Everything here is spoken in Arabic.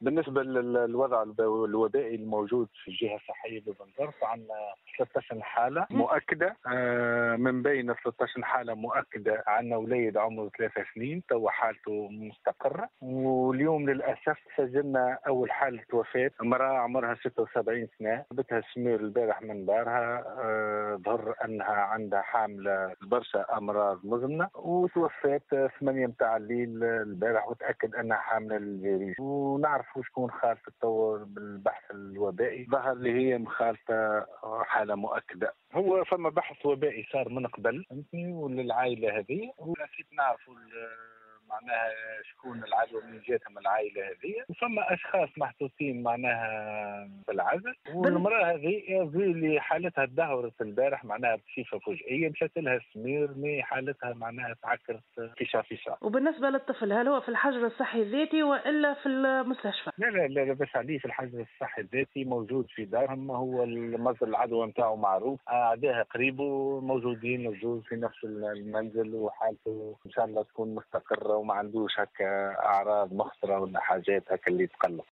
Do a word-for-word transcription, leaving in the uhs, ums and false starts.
بالنسبة للوضع الوبائي الموجود في الجهة الصحية ببنزرت، عندنا ثلاثة عشر حالة مؤكدة. من بين ثلاثة عشر حالة مؤكدة عندنا وليد عمره ثلاثة سنين تو حالته مستقرة. واليوم للأسف سجلنا أول حالة وفاة، امرأة عمرها ستة وسبعين سنة، بتها سمير البارح من دارها. ظهر أنها عندها حاملة برشا أمراض مزمنة، وتوفات ثمانية متاع الليل البارح، وتأكد أنها حاملة للفيروس. ونعرف شكون خالفة التطور بالبحث الوبائي، ظهر اللي هي مخالفة حالة مؤكدة. هو فما بحث وبائي صار من قبل فهمتني وللعائلة هذه، ونسيت نعرفوا معناها شكون العدوى من جهتهم العائلة هذه، وفما أشخاص محطوطين معناها في العزل. والمرأة هذه اللي حالتها تدهورت البارح معناها بصفة فجائية، مشات لها سمير مي حالتها معناها تعكرت فيشا فيشا. وبالنسبة للطفل هل هو في الحجر الصحي الذاتي وإلا في المستشفى؟ لا لا لا بس عليه في الحجر الصحي الذاتي، موجود في دارهم. هو المصدر العدوى نتاعو معروف، أعدائها قريب وموجودين الزوج في نفس المنزل، وحالته إن شاء الله تكون مستقرة وما عندوش هكا أعراض مخطرة ولا حاجات هكا اللي تقلق.